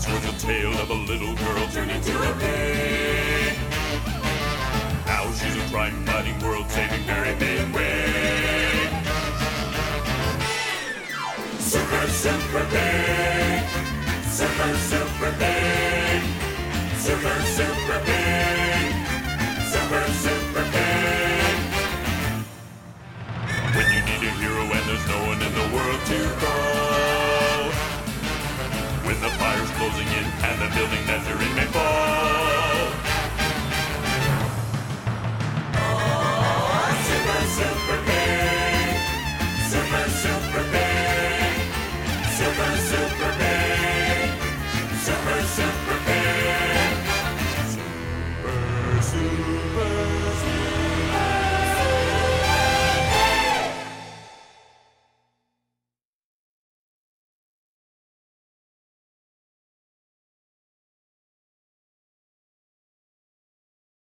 once was a tale of a little girl turned into a pig. Now she's a crime-fighting, world-saving Mary Big. Super, super big. Super, super big. Super, super big. Super, super big. When you need a hero and there's no one in the world to call. When the fire's closing in and the building that you're in may fall.